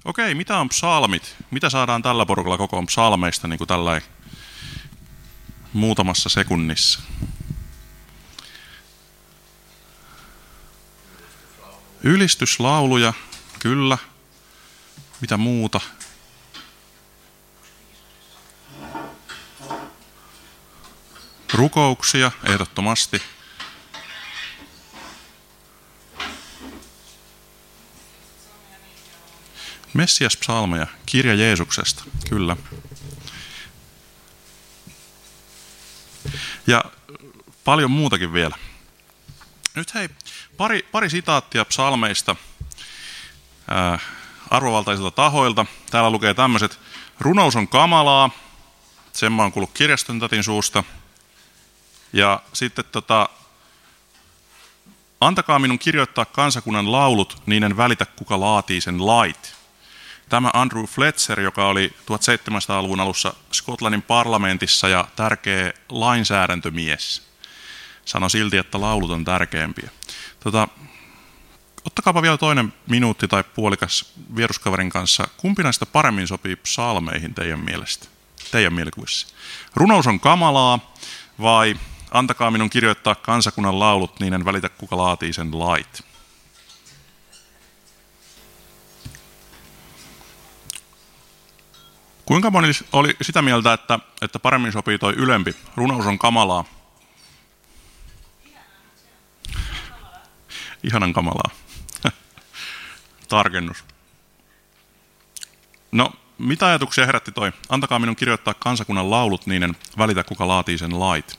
Okei, mitä on psalmit? Mitä saadaan tällä porukalla kokoon psalmeista niin kuin tällä muutamassa sekunnissa? Ylistyslauluja, kyllä. Mitä muuta? Rukouksia, ehdottomasti. Messias-psalmeja, kirja Jeesuksesta, kyllä. Ja paljon muutakin vielä. Nyt hei, pari sitaattia psalmeista arvovaltaisilta tahoilta. Täällä lukee tämmöiset: runous on kamalaa, sen mä oon kuullut kirjaston tatin suusta. Ja sitten antakaa minun kirjoittaa kansakunnan laulut, niin en välitä kuka laatii sen lait. Tämä Andrew Fletcher, joka oli 1700-luvun alussa Skotlannin parlamentissa ja tärkeä lainsäädäntömies, sanoi silti, että laulut on tärkeämpiä. Ottakaapa vielä toinen minuutti tai puolikas vieruskaverin kanssa. Kumpi näistä paremmin sopii psalmeihin teidän mielestä? Teidän mielikuvissa. Runous on kamalaa vai antakaa minun kirjoittaa kansakunnan laulut, niin en välitä kuka laatii sen lait? Kuinka moni oli sitä mieltä, että paremmin sopii toi ylempi? Runous on kamalaa. Ihanan kamalaa. Tarkennus. No, mitä ajatuksia herätti toi? Antakaa minun kirjoittaa kansakunnan laulut, niin en välitä kuka laatii sen lait.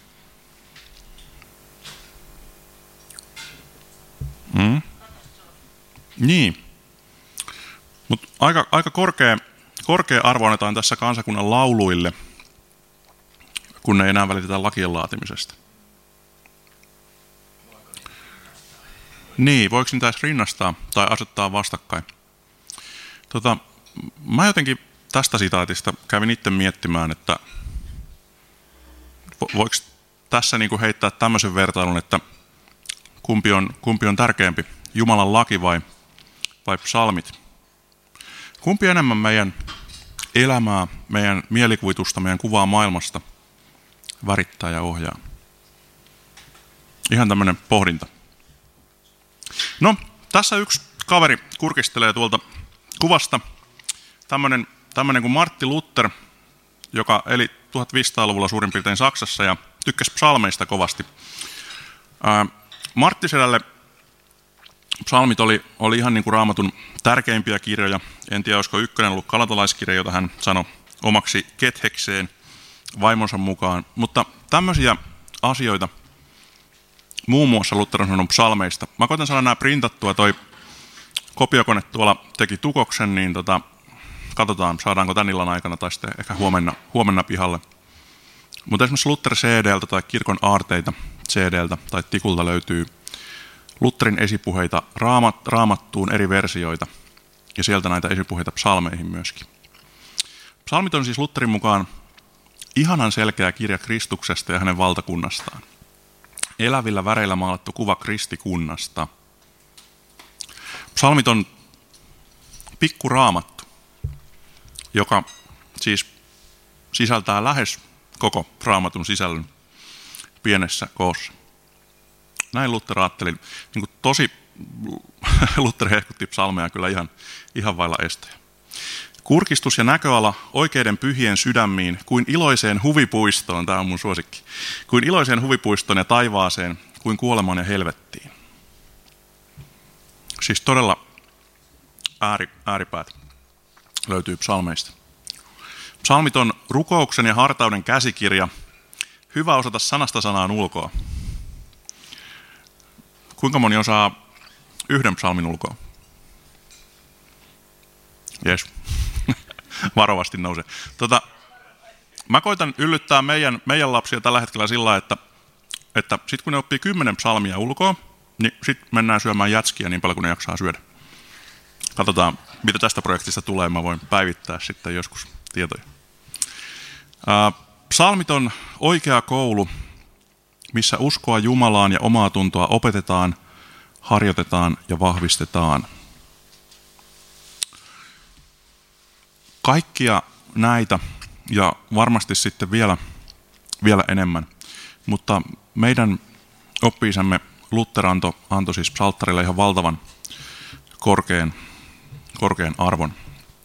Niin. Mutta aika korkea arvo annetaan tässä kansakunnan lauluille, kun ei enää välitetä lakien laatimisesta. Niin, voiko niitä edes rinnastaa tai asettaa vastakkain? Mä jotenkin tästä sitaatista kävin itse miettimään, että voiko tässä niinku heittää tämmöisen vertailun, että kumpi on tärkeämpi, Jumalan laki vai psalmit? Kumpi enemmän meidän elämää, meidän mielikuvitusta, meidän kuvaa maailmasta värittää ja ohjaa? Ihan tämmöinen pohdinta. No, tässä yksi kaveri kurkistelee tuolta kuvasta. Tämmöinen kuin Martti Luther, joka eli 1500-luvulla suurin piirtein Saksassa ja tykkäsi psalmeista kovasti. Marttisedälle psalmit oli ihan niin kuin Raamatun tärkeimpiä kirjoja. En tiedä, olisiko ykkönen ollut galatalaiskirja, jota hän sanoi omaksi kethekseen vaimonsa mukaan. Mutta tämmöisiä asioita muun muassa Luther on sanonut psalmeista. Mä koitan saada nämä printattua, toi kopiokone tuolla teki tukoksen, niin katsotaan, saadaanko tän illan aikana tai sitten ehkä huomenna pihalle. Mutta esimerkiksi Luther CD:ltä tai Kirkon aarteita CD:ltä tai tikulta löytyy Lutherin esipuheita raamattuun eri versioita ja sieltä näitä esipuheita psalmeihin myöskin. Psalmit on siis Lutherin mukaan ihanan selkeä kirja Kristuksesta ja hänen valtakunnastaan. Elävillä väreillä maalattu kuva kristikunnasta. Psalmit on pikkuraamattu, joka siis sisältää lähes koko raamatun sisällön pienessä koossa. Näin Luther ajatteli. Niin kuin tosi Luther hehkutti psalmeja kyllä ihan vailla estoja. Kurkistus ja näköala oikeiden pyhien sydämiin kuin iloiseen huvipuistoon, tämä on mun suosikki, kuin iloiseen huvipuistoon ja taivaaseen, kuin kuolemaan ja helvettiin. Siis todella ääripäät löytyy psalmeista. Psalmit on rukouksen ja hartauden käsikirja. Hyvä osata sanasta sanaan ulkoa. Kuinka moni osaa yhden psalmin ulkoa? Jes. Varovasti nousee. Mä koitan yllyttää meidän lapsia tällä hetkellä sillä lailla, että sit kun ne oppii 10 psalmia ulkoa, niin sit mennään syömään jätskiä niin paljon kuin ne jaksaa syödä. Katsotaan, mitä tästä projektista tulee. Mä voin päivittää sitten joskus tietoja. Psalmit on oikea koulu, missä uskoa Jumalaan ja omaa tuntoa opetetaan, harjoitetaan ja vahvistetaan. Kaikkia näitä ja varmasti sitten vielä enemmän, mutta meidän oppi-isämme Luther antoi siis psalttarille ihan valtavan korkean arvon.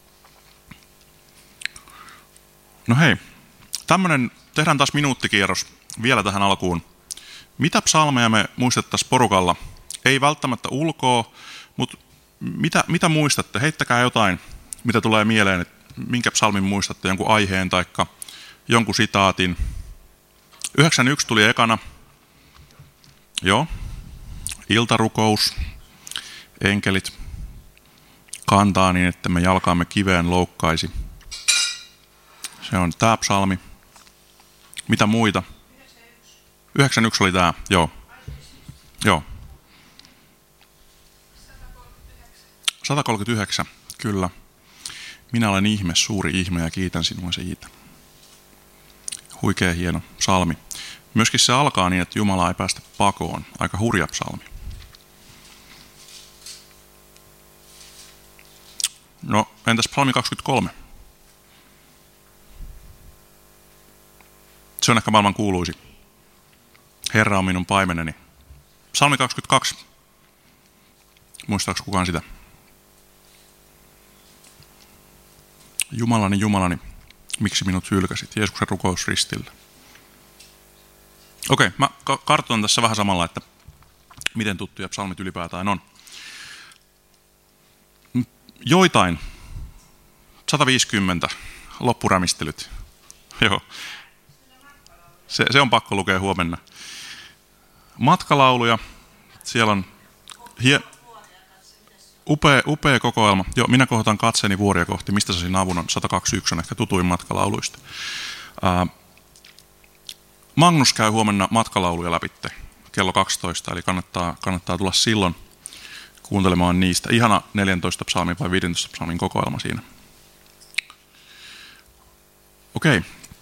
No hei, tehdään taas minuuttikierros vielä tähän alkuun. Mitä psalmeja me muistettaisiin porukalla? Ei välttämättä ulkoa, mutta mitä muistatte? Heittäkää jotain, mitä tulee mieleen, että minkä psalmin muistatte, jonkun aiheen tai jonkun sitaatin. 91 tuli ekana. Joo. Iltarukous, enkelit kantaa niin, että me jalkaamme kiveen loukkaisi. Se on tämä psalmi. Mitä muita? 91 oli tämä, joo. Joo. 139, kyllä. Minä olen ihme, suuri ihme ja kiitän sinua siitä. Huikea hieno psalmi. Myöskin se alkaa niin, että Jumala ei päästä pakoon. Aika hurja psalmi. No, entäs psalmi 23? Se on ehkä maailman kuuluisi. Herra on minun paimeneni. Psalmi 22. Muistaako kukaan sitä? Jumalani, Jumalani, miksi minut hylkäsit? Jeesuksen rukous ristillä. Okei, mä kartoitan tässä vähän samalla, että miten tuttuja psalmit ylipäätään on. Joitain, 150 loppurämistelyt. Joo. Se on pakko lukea huomenna. Matkalauluja, siellä on upea kokoelma. Joo, minä kohotan katseeni vuoria kohti. Mistä saisin avun? On 121 on ehkä tutuin matkalauluista. Magnus käy huomenna matkalauluja läpitte kello 12, eli kannattaa tulla silloin kuuntelemaan niistä. Ihana 14 psalmin vai 15 psalmin kokoelma siinä. Okei.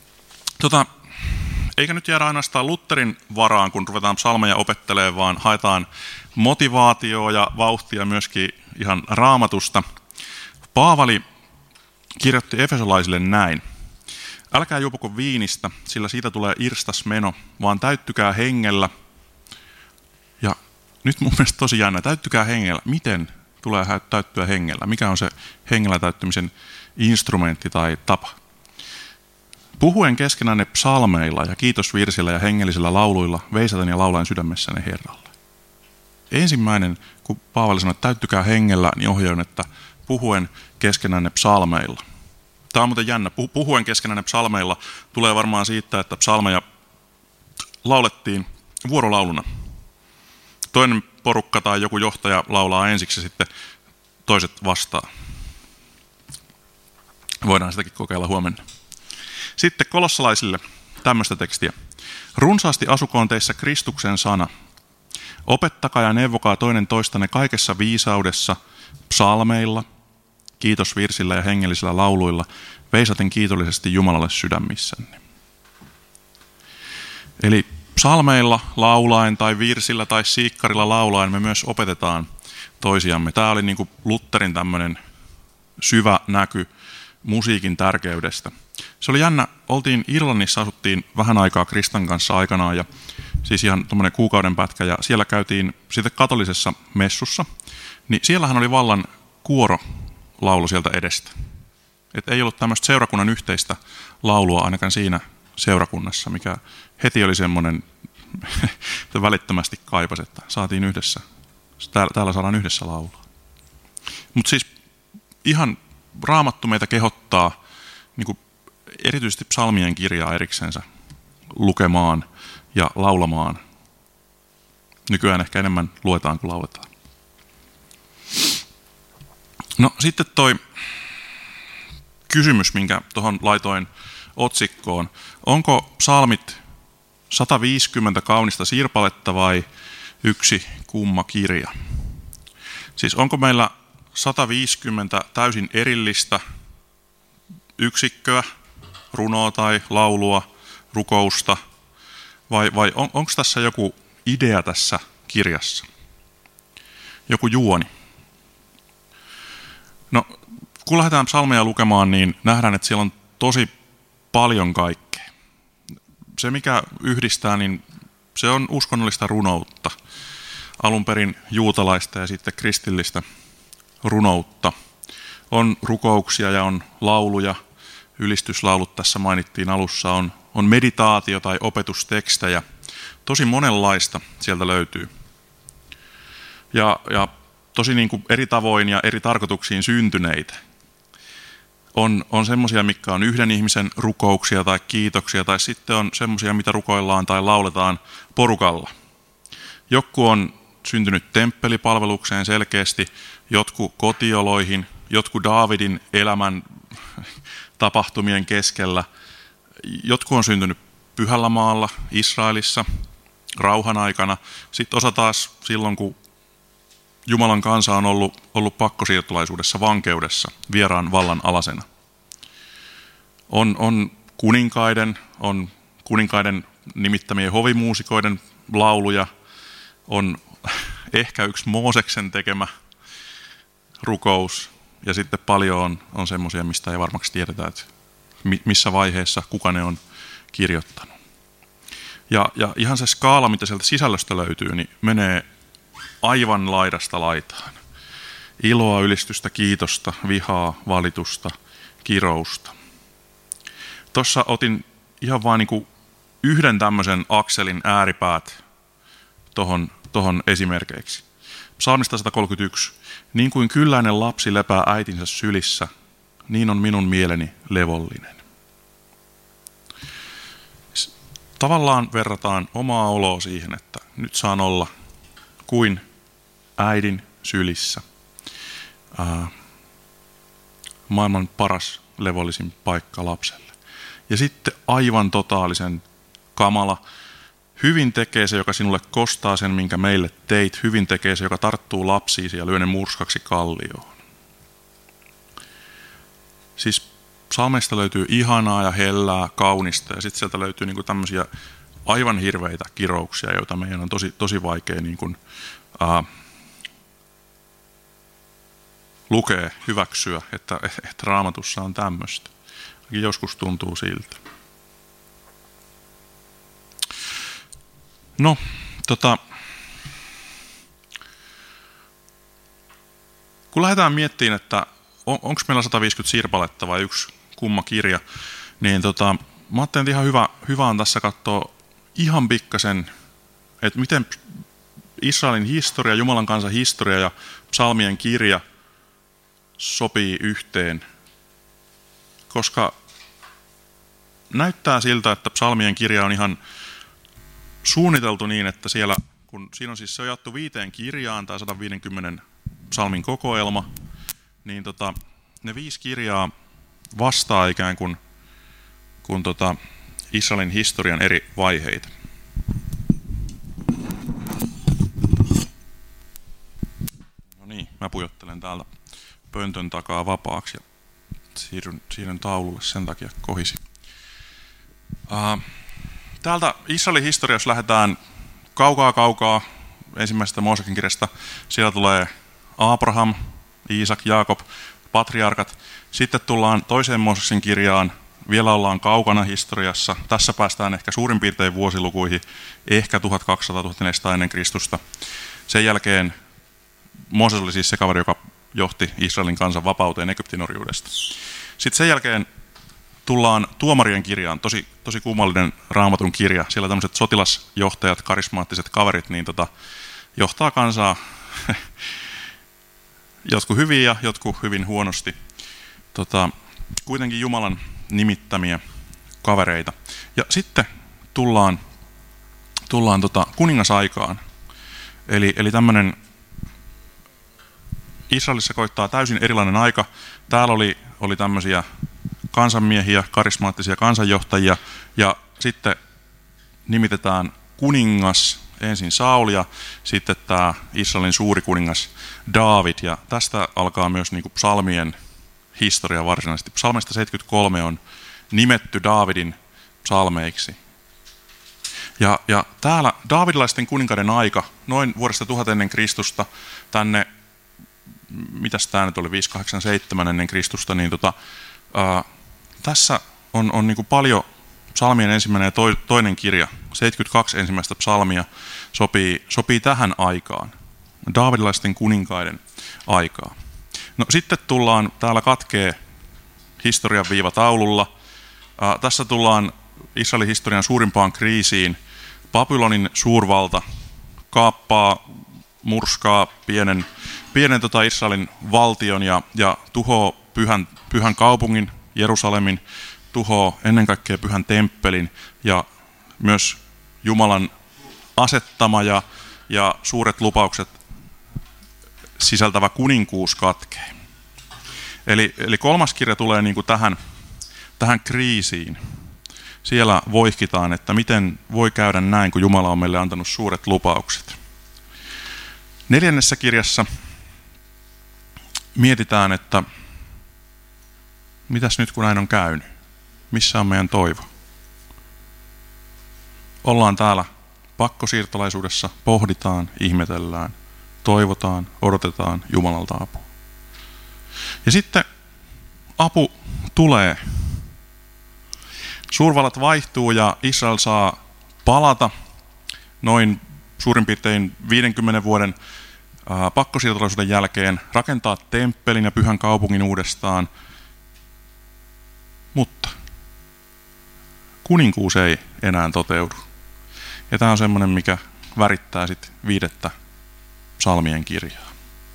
Eikä nyt jäädä ainoastaan Lutherin varaan, kun ruvetaan psalmeja opettelemaan, vaan haetaan motivaatioa ja vauhtia myöskin ihan Raamatusta. Paavali kirjoitti efesolaisille näin. Älkää juopuko viinistä, sillä siitä tulee irstas meno, vaan täyttykää hengellä. Ja nyt mun mielestä tosi jännä, täyttykää hengellä. Miten tulee täyttyä hengellä? Mikä on se hengellä täyttymisen instrumentti tai tapa? Puhuen keskenänne psalmeilla ja kiitosvirsillä ja hengellisillä lauluilla, veisaten ja laulaen sydämessäne Herralle. Ensimmäinen, kun Paavali sanoi, että täyttykää hengellä, niin ohjain, että puhuen keskenänne psalmeilla. Tämä on muuten jännä. Puhuen keskenänne psalmeilla tulee varmaan siitä, että psalmeja laulettiin vuorolauluna. Toinen porukka tai joku johtaja laulaa ensiksi ja sitten toiset vastaa. Voidaan sitäkin kokeilla huomenna. Sitten kolossalaisille tämmöistä tekstiä. Runsaasti asukoon teissä Kristuksen sana. Opettakaa ja neuvokaa toinen toistanne kaikessa viisaudessa, psalmeilla, kiitosvirsillä ja hengellisillä lauluilla, veisaten kiitollisesti Jumalalle sydämissänne. Eli psalmeilla laulaen tai virsillä tai siikkarilla laulaen me myös opetetaan toisiamme. Tämä oli niin kuin Lutherin tämmöinen syvä näky musiikin tärkeydestä. Se oli jännä. Oltiin Irlannissa, asuttiin vähän aikaa Kristan kanssa aikanaan ja siis ihan tuommoinen kuukauden pätkä ja siellä käytiin sitten katolisessa messussa, niin siellähän oli vallan kuorolaulu sieltä edestä. Et ei ollut tämmöistä seurakunnan yhteistä laulua ainakaan siinä seurakunnassa, mikä heti oli semmoinen, että välittömästi kaipasi, että saatiin yhdessä, täällä saadaan yhdessä laulaa. Mutta siis ihan Raamattu meitä kehottaa niin kuin erityisesti psalmien kirjaa eriksensä lukemaan ja laulamaan. Nykyään ehkä enemmän luetaan kuin lauletaan. No sitten toi kysymys, minkä tuohon laitoin otsikkoon. Onko psalmit 150 kaunista sirpaletta vai yksi kumma kirja? Siis onko meillä 150 täysin erillistä yksikköä, runoa tai laulua, rukousta, vai onko tässä joku idea tässä kirjassa? Joku juoni? No, kun lähdetään psalmeja lukemaan, niin nähdään, että siellä on tosi paljon kaikkea. Se, mikä yhdistää, niin se on uskonnollista runoutta. Alun perin juutalaista ja sitten kristillistä runoutta. On rukouksia ja on lauluja. Ylistyslaulut tässä mainittiin alussa. On meditaatio- tai opetustekstejä. Tosi monenlaista sieltä löytyy. Ja tosi niin kuin eri tavoin ja eri tarkoituksiin syntyneitä. On semmoisia, mitkä on yhden ihmisen rukouksia tai kiitoksia, tai sitten on semmoisia, mitä rukoillaan tai lauletaan porukalla. Jotkut on syntynyt temppelipalvelukseen selkeästi, jotkut kotioloihin, jotkut Daavidin elämän tapahtumien keskellä. Jotkut on syntynyt Pyhällä maalla, Israelissa, rauhan aikana. Sitten osa taas silloin, kun Jumalan kansa on ollut pakkosiirtolaisuudessa, vankeudessa, vieraan vallan alasena. On kuninkaiden nimittämien hovimuusikoiden lauluja, on ehkä yksi Mooseksen tekemä rukous, ja sitten paljon on semmoisia, mistä ei varmaksi tiedetä, että missä vaiheessa kuka ne on kirjoittanut. Ja ihan se skaala, mitä sieltä sisällöstä löytyy, niin menee aivan laidasta laitaan. Iloa, ylistystä, kiitosta, vihaa, valitusta, kirousta. Tuossa otin ihan vain niin kuin yhden tämmöisen akselin ääripäät tohon esimerkiksi. Psalmista 131. Niin kuin kylläinen lapsi lepää äitinsä sylissä, niin on minun mieleni levollinen. Tavallaan verrataan omaa oloa siihen, että nyt saan olla kuin äidin sylissä. Maailman paras levollisin paikka lapselle. Ja sitten aivan totaalisen kamala. Hyvin tekee se, joka sinulle kostaa sen, minkä meille teit. Hyvin tekee se, joka tarttuu lapsiisi ja lyö ne murskaksi kallioon. Siis psalmeista löytyy ihanaa ja hellää, kaunista, ja sitten sieltä löytyy niinku tämmöisiä aivan hirveitä kirouksia, joita meidän on tosi vaikea niinku, lukea, hyväksyä, että Raamatussa on tämmöistä. Joskus tuntuu siltä. No, kun lähdetään miettimään, että onko meillä 150 sirpaletta vai yksi kumma kirja, niin mä ajattelin, että ihan hyvä on tässä katsoa ihan pikkasen, että miten Israelin historia, Jumalan kansan historia ja psalmien kirja sopii yhteen, koska näyttää siltä, että psalmien kirja on ihan suunniteltu niin, että siellä, kun siinä on siis se on jaettu 5 kirjaan, tai 150 psalmin kokoelma, niin ne 5 kirjaa vastaa ikään kuin Israelin historian eri vaiheita. No niin, mä pujottelen täältä pöntön takaa vapaaksi ja siirryn taululle sen takia kohisi. Täältä Israelin historiassa lähdetään kaukaa ensimmäisestä Mooseksen kirjasta. Siellä tulee Abraham, Iisak, Jaakob, patriarkat. Sitten tullaan toiseen Mooseksen kirjaan. Vielä ollaan kaukana historiassa. Tässä päästään ehkä suurin piirtein vuosilukuihin, ehkä 1200-1400 ennen Kristusta. Sen jälkeen Mooses oli siis se kaveri, joka johti Israelin kansan vapauteen Egyptin orjuudesta. Sitten sen jälkeen tullaan Tuomarien kirjaan, tosi kummallinen Raamatun kirja. Siellä tämmöiset sotilasjohtajat, karismaattiset kaverit, niin johtaa kansaa jotkut hyvin ja jotkut hyvin huonosti. Kuitenkin Jumalan nimittämiä kavereita. Ja sitten tullaan kuningasaikaan. Eli tämmöinen Israelissa koittaa täysin erilainen aika. Täällä oli tämmöisiä kansanmiehiä, karismaattisia kansanjohtajia, ja sitten nimitetään kuningas, ensin Saul ja sitten tämä Israelin suuri kuningas Daavid, ja tästä alkaa myös niin kuin psalmien historia varsinaisesti. Psalmista 73 on nimetty Daavidin psalmeiksi. Ja täällä Daavidilaisten kuninkaiden aika, noin vuodesta 1000 ennen Kristusta, tänne mitäs tämä nyt oli, 587 ennen Kristusta, niin tässä on niin kuin paljon psalmien ensimmäinen ja toinen kirja, 72 ensimmäistä psalmia, sopii tähän aikaan, daavidilaisten kuninkaiden aikaa. No sitten täällä katkee historian viiva taululla. Tässä tullaan Israelin historian suurimpaan kriisiin. Babylonin suurvalta kaappaa, murskaa pienen Israelin valtion ja tuhoaa pyhän kaupungin, Jerusalemin, tuhoaa ennen kaikkea pyhän temppelin ja myös Jumalan asettama ja suuret lupaukset sisältävä kuninkuus katkee. Eli kolmas kirja tulee niin kuin tähän kriisiin. Siellä voihkitaan, että miten voi käydä näin, kun Jumala on meille antanut suuret lupaukset. Neljännessä kirjassa mietitään, että mitäs nyt kun näin on käynyt? Missä on meidän toivo? Ollaan täällä pakkosiirtolaisuudessa, pohditaan, ihmetellään, toivotaan, odotetaan Jumalalta apua. Ja sitten apu tulee. Suurvallat vaihtuu ja Israel saa palata noin suurin piirtein 50 vuoden pakkosiirtolaisuuden jälkeen, rakentaa temppelin ja pyhän kaupungin uudestaan, mutta kuninkuus ei enää toteudu. Ja tämä on semmoinen, mikä värittää sitten 5. psalmien kirjaa.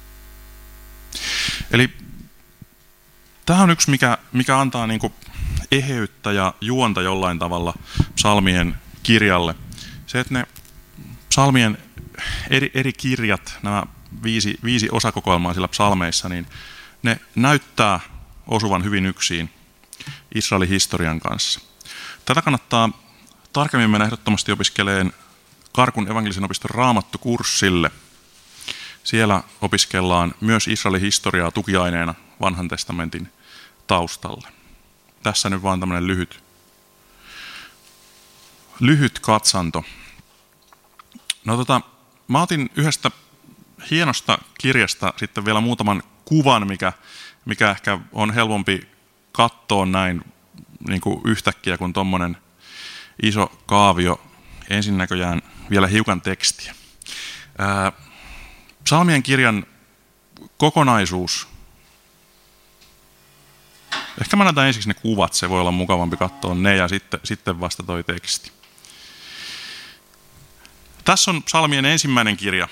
Eli tämä on yksi, mikä antaa niinku eheyttä ja juonta jollain tavalla psalmien kirjalle. Se, että ne psalmien eri kirjat, nämä viisi osakokoelmaa sillä psalmeissa, niin ne näyttää osuvan hyvin yksin Israelin historian kanssa. Tätä kannattaa tarkemmin mennä ehdottomasti opiskeleen Karkun evankelisen opiston raamattukurssille. Siellä opiskellaan myös Israelin historiaa tukiaineena vanhan testamentin taustalle. Tässä nyt vaan tämmöinen lyhyt katsanto. No mä otin yhdestä hienosta kirjasta sitten vielä muutaman kuvan, mikä ehkä on helpompi katsoa näin niin kuin yhtäkkiä kuin tommonen iso kaavio. Ensin näköjään vielä hiukan tekstiä. Psalmien kirjan kokonaisuus. Ehkä mä näytän ensiksi ne kuvat, se voi olla mukavampi katsoa ne ja sitten vasta toi teksti. Tässä on psalmien ensimmäinen kirja.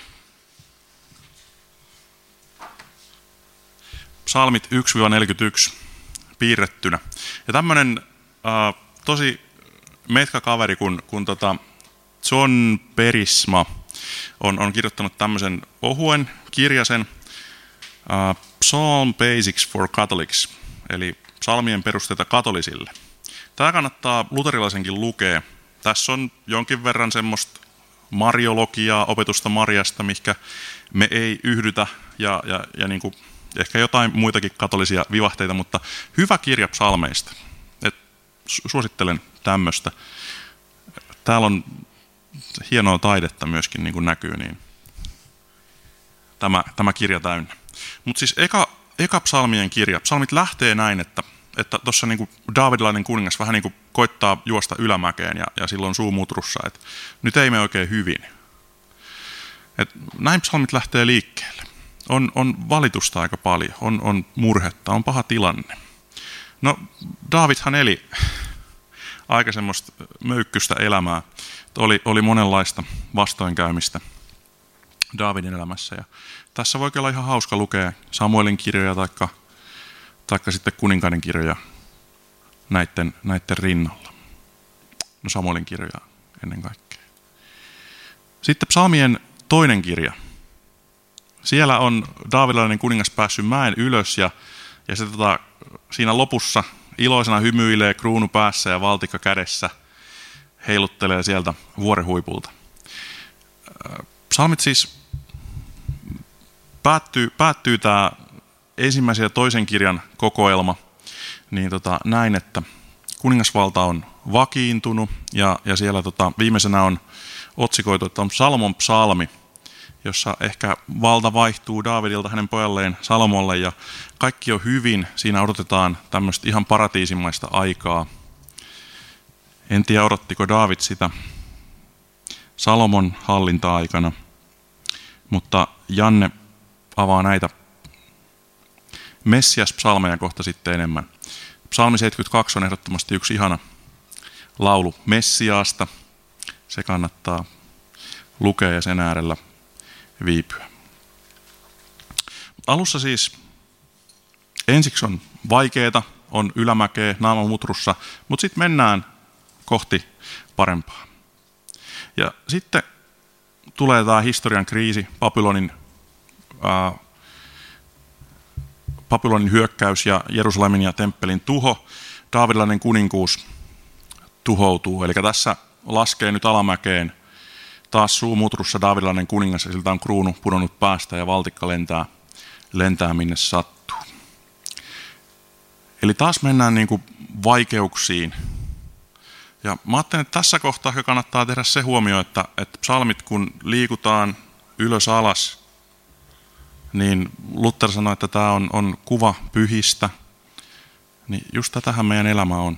Psalmit 1-41 piirrettynä. Ja tämmönen tosi metkakaveri kun John Perisma on kirjoittanut tämmöisen ohuen kirjasen Psalm Basics for Catholics, eli psalmien perusteita katolisille. Tämä kannattaa luterilaisenkin lukea. Tässä on jonkin verran semmoista mariologiaa, opetusta Mariasta, mihinkä me ei yhdytä, ja niin kuin ehkä jotain muitakin katolisia vivahteita, mutta hyvä kirja psalmeista. Suosittelen tämmöistä. Täällä on hienoa taidetta myöskin, niin kuin näkyy, niin tämä kirja täynnä. Mutta siis eka psalmien kirja. Psalmit lähtee näin, että tuossa niin kuin daavidilainen kuningas vähän niin kuin koittaa juosta ylämäkeen ja silloin suu mutrussa, että nyt ei mene oikein hyvin. Näin psalmit lähtee liikkeelle. On valitusta aika paljon, on murhetta, on paha tilanne. No, Daavidhan eli aika semmoista möykkystä elämää. Oli monenlaista vastoinkäymistä Daavidin elämässä. Ja tässä voi olla ihan hauska lukea Samuelin kirjoja taikka sitten kuninkaiden kirjoja näiden rinnalla. No Samuelin kirjoja ennen kaikkea. Sitten psalmien toinen kirja. Siellä on daavidilainen kuningas päässyt mäen ylös ja se siinä lopussa iloisena hymyilee kruunu päässä ja valtikka kädessä, heiluttelee sieltä vuorenhuipulta. Psalmit siis päättyy tämä ensimmäisen ja toisen kirjan kokoelma niin näin, että kuningasvalta on vakiintunut ja siellä viimeisenä on otsikoitu, että on Salomon psalmi, jossa ehkä valta vaihtuu Daavidilta hänen pojalleen Salomolle ja kaikki on hyvin. Siinä odotetaan tämmöistä ihan paratiisimaista aikaa. En tiedä, odottiko Daavid sitä Salomon hallinta-aikana, mutta Janne avaa näitä Messias-psalmeja kohta sitten enemmän. Psalmi 72 on ehdottomasti yksi ihana laulu Messiaasta. Se kannattaa lukea ja sen äärellä viipyä. Alussa siis ensiksi on vaikeeta, on ylämäkeä, naama mutrussa, mutta sitten mennään kohti parempaa. Ja sitten tulee tämä historian kriisi, Babylonin hyökkäys ja Jerusalemin ja temppelin tuho. Daavidilainen kuninkuus tuhoutuu, eli tässä laskee nyt alamäkeen taas suumutrussa Daavidilainen kuningas ja siltä on kruunu pudonnut päästä ja valtikka lentää minne sattuu. Eli taas mennään niin kuin vaikeuksiin. Ja mä ajattelen, että tässä kohtaa kannattaa tehdä se huomio, että psalmit kun liikutaan ylös alas, niin Luther sanoi, että tämä on kuva pyhistä, niin just tätähän meidän elämä on.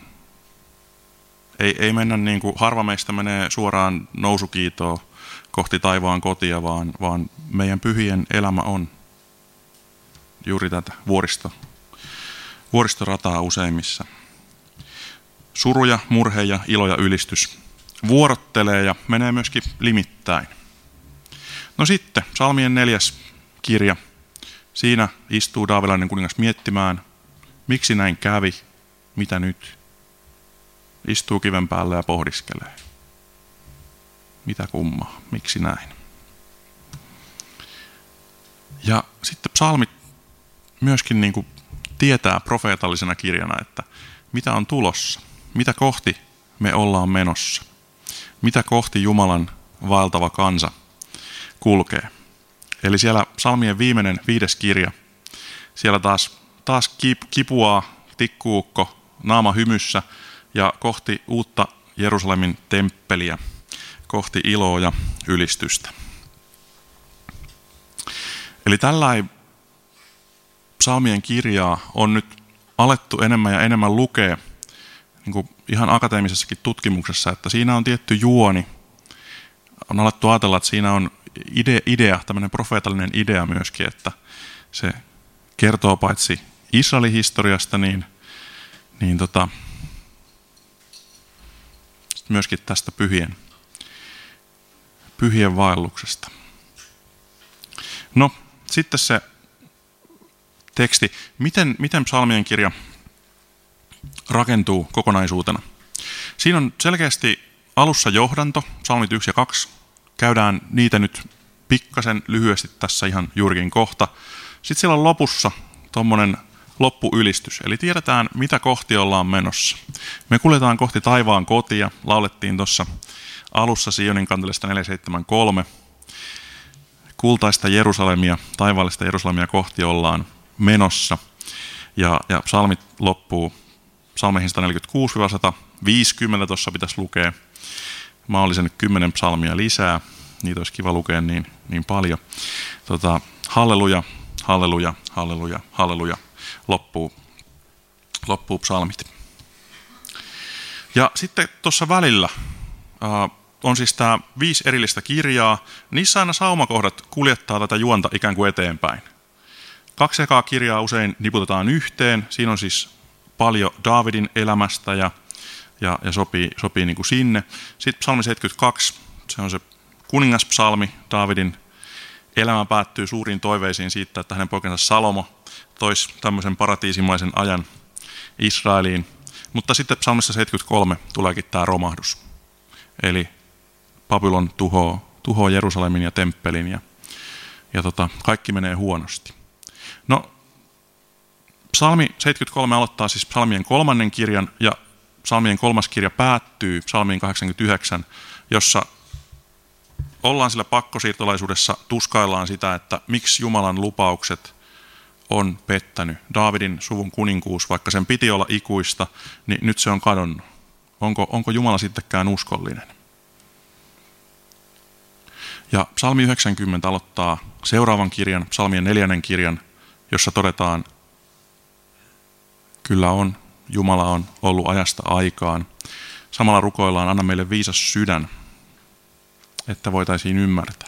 Ei mennä niin kuin harva meistä menee suoraan nousukiitoon kohti taivaan kotia, vaan meidän pyhien elämä on juuri tätä vuoristorataa useimmissa. Suru ja murhe ja ilo ja ylistys vuorottelee ja menee myöskin limittäin. No sitten, psalmien 4. kirja. Siinä istuu Daavidilainen kuningas miettimään, miksi näin kävi, mitä nyt. Istuu kiven päälle ja pohdiskelee. Mitä kummaa, miksi näin? Ja sitten psalmit myöskin niin kuin tietää profeetallisena kirjana, että mitä on tulossa, mitä kohti me ollaan menossa, mitä kohti Jumalan vaeltava kansa kulkee. Eli siellä psalmien viimeinen 5. kirja, siellä taas kipuaa tikkuukko naama hymyssä ja kohti uutta Jerusalemin temppeliä, kohti iloa ja ylistystä. Eli tällainen psalmien kirjaa on nyt alettu enemmän ja enemmän lukea niin kuin ihan akateemisessakin tutkimuksessa, että siinä on tietty juoni. On alettu ajatella, että siinä on idea, tämmöinen profeetallinen idea myöskin, että se kertoo paitsi Israelin historiasta, niin myöskin tästä pyhien vaelluksesta. No, sitten se teksti. Miten psalmien kirja rakentuu kokonaisuutena? Siinä on selkeästi alussa johdanto, psalmit 1 ja 2. Käydään niitä nyt pikkasen lyhyesti tässä ihan juurikin kohta. Sitten siellä on lopussa tuommoinen loppuylistys, eli tiedetään mitä kohti ollaan menossa. Me kuljetaan kohti taivaan kotia, laulettiin tuossa alussa Sionin kantelesta 473. Kultaista Jerusalemia, taivaallista Jerusalemia kohti ollaan menossa. Ja psalmit loppuu psalmeihin 146-150 tuossa pitäisi lukea. Mä olisin nyt 10 psalmia lisää, niitä olisi kiva lukea niin paljon. Halleluja, halleluja, halleluja, halleluja, loppuu psalmit. Ja sitten tuossa välillä on siis tämä 5 erillistä kirjaa. Niissä aina saumakohdat kuljettaa tätä juonta ikään kuin eteenpäin. 2 ekaa kirjaa usein niputetaan yhteen. Siinä on siis paljon Daavidin elämästä ja sopii niin kuin sinne. Sitten psalmi 72, se on se kuningaspsalmi. Daavidin elämä päättyy suuriin toiveisiin siitä, että hänen poikansa Salomo toisi tämmöisen paratiisimaisen ajan Israeliin. Mutta sitten psalmissa 73 tuleekin tämä romahdus. Eli Babylon tuhoaa Jerusalemin ja temppelin ja kaikki menee huonosti. No, psalmi 73 aloittaa siis psalmien 3. kirjan ja psalmien 3. kirja päättyy psalmiin 89, jossa ollaan sillä pakkosiirtolaisuudessa, tuskaillaan sitä, että miksi Jumalan lupaukset on pettänyt. Daavidin suvun kuninkuus, vaikka sen piti olla ikuista, niin nyt se on kadonnut. Onko Jumala sittenkään uskollinen? Ja psalmi 90 aloittaa seuraavan kirjan, psalmien 4. kirjan, jossa todetaan, kyllä on, Jumala on ollut ajasta aikaan. Samalla rukoillaan, anna meille viisas sydän, että voitaisiin ymmärtää.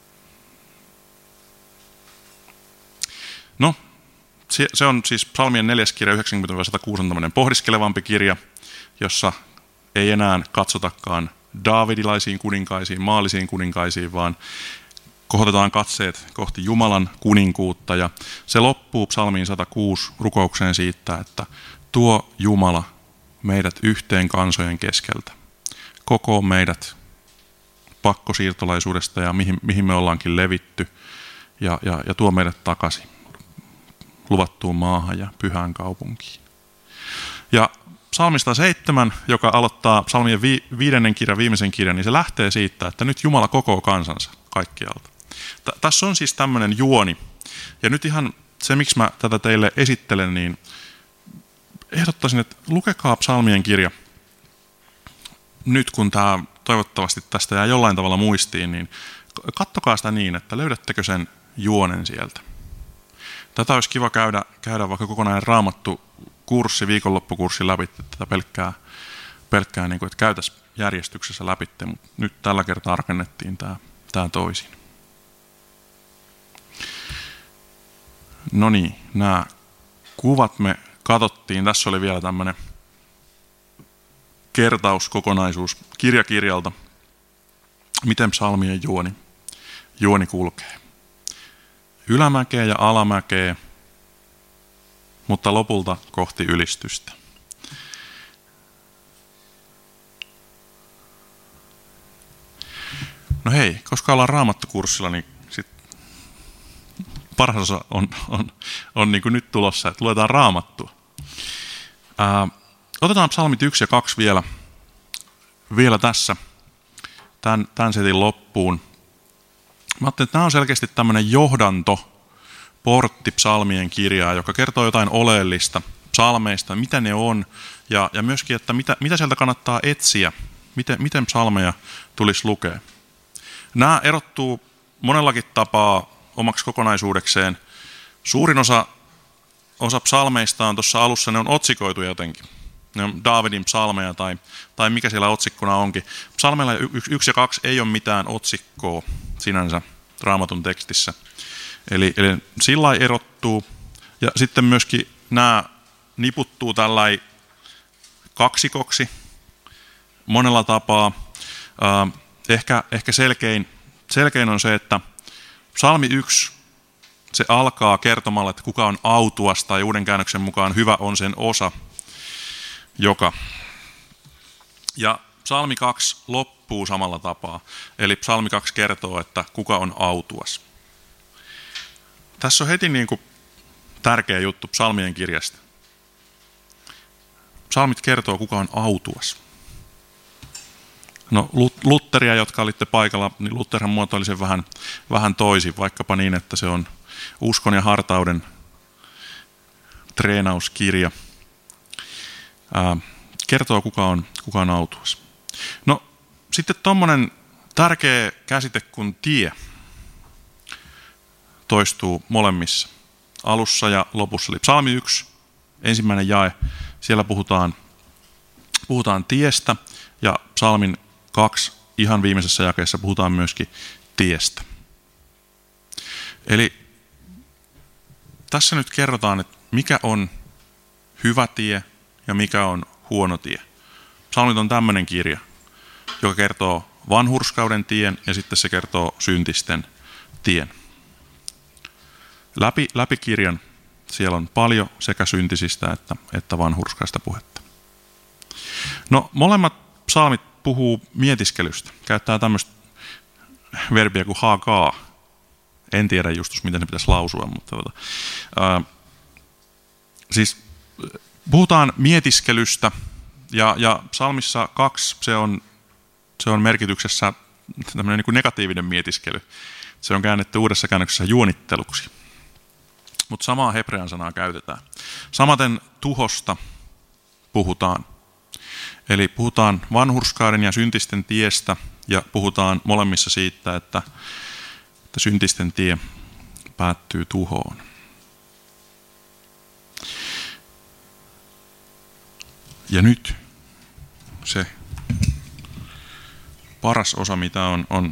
No, se on siis psalmien 4. kirja 90-106 on tämmöinen pohdiskelevampi kirja, jossa ei enää katsotakaan daavidilaisiin kuninkaisiin, maallisiin kuninkaisiin, vaan kohotetaan katseet kohti Jumalan kuninkuutta. Ja se loppuu psalmiin 106 rukoukseen siitä, että tuo Jumala meidät yhteen kansojen keskeltä. Koko meidät pakkosiirtolaisuudesta ja mihin me ollaankin levitty ja tuo meidät takaisin luvattuun maahan ja pyhään kaupunkiin. Ja psalmista 7, joka aloittaa psalmien 5. kirjan, viimeisen kirjan, niin se lähtee siitä, että nyt Jumala kokoo kansansa kaikkialta. Tässä on siis tämmöinen juoni. Ja nyt ihan se, miksi mä tätä teille esittelen, niin ehdottaisin, että lukekaa psalmien kirja. Nyt kun tämä toivottavasti tästä jää jollain tavalla muistiin, niin kattokaa sitä niin, että löydättekö sen juonen sieltä. Tätä olisi kiva käydä vaikka kokonainen raamattu kurssi, viikonloppukurssi läpi, tätä pelkkää niin kuin, että käytäisiin järjestyksessä läpi, mutta nyt tällä kertaa rakennettiin tämä toisin. No niin, nämä kuvat me katsottiin. Tässä oli vielä tämmöinen kertauskokonaisuus kirjalta, miten psalmien juoni kulkee. Ylämäkeä ja alamäkeä, mutta lopulta kohti ylistystä. No hei, koska ollaan raamattukurssilla, niin sit paras osa on niin kuin nyt tulossa, että luetaan raamattua. Otetaan psalmit 1 ja 2 vielä tässä, tämän setin loppuun. Mä ajattelin, että nämä on selkeästi tämmöinen johdantoportti psalmien kirjaa, joka kertoo jotain oleellista psalmeista, mitä ne on, ja myöskin, että mitä sieltä kannattaa etsiä, miten psalmeja tulisi lukea. Nämä erottuu monellakin tapaa omaksi kokonaisuudekseen. Suurin osa psalmeista on tuossa alussa, ne on otsikoitu jotenkin. Ne on Daavidin psalmeja tai mikä siellä otsikkona onkin. Psalmeilla 1 ja 2 ei ole mitään otsikkoa sinänsä Raamatun tekstissä. Eli sillä lailla erottuu. Ja sitten myöskin nämä niputtuu tällainen kaksikoksi monella tapaa. Ehkä selkein on se, että psalmi 1, se alkaa kertomalla, että kuka on autuas, tai uuden käännöksen mukaan hyvä on sen osa, joka. Ja psalmi 2 loppuu samalla tapaa. Eli psalmi 2 kertoo, että kuka on autuas. Tässä on heti niin kuin tärkeä juttu psalmien kirjasta. Psalmit kertoo, kuka on autuas. No Lutheria, jotka olitte paikalla, niin Lutherhan muotoili sen vähän toisin, vaikkapa niin, että se on uskon ja hartauden treenauskirja. Kertoo, kuka on autuas. No sitten tuommoinen tärkeä käsite kuin tie toistuu molemmissa, alussa ja lopussa. Eli psalmi 1, ensimmäinen jae, siellä puhutaan tiestä, ja psalmin 2, ihan viimeisessä jakeessa puhutaan myöskin tiestä. Eli tässä nyt kerrotaan, että mikä on hyvä tie ja mikä on huono tie. Psalmit on tämmöinen kirja, joka kertoo vanhurskauden tien ja sitten se kertoo syntisten tien. Läpi kirjan siellä on paljon sekä syntisistä että vanhurskaista puhetta. No molemmat psalmit puhuu mietiskelystä. Käyttää tämmöistä verbiä kuin hakaa. En tiedä justus, miten ne pitäisi lausua, mutta siis puhutaan mietiskelystä ja psalmissa 2 se on merkityksessä tämmöinen niin kuin negatiivinen mietiskely. Se on käännetty uudessa käännöksessä juonitteluksi. Mutta samaa hebrean sanaa käytetään. Samaten tuhosta puhutaan. Eli puhutaan vanhurskauden ja syntisten tiestä ja puhutaan molemmissa siitä, että syntisten tie päättyy tuhoon. Ja nyt se paras osa, mitä on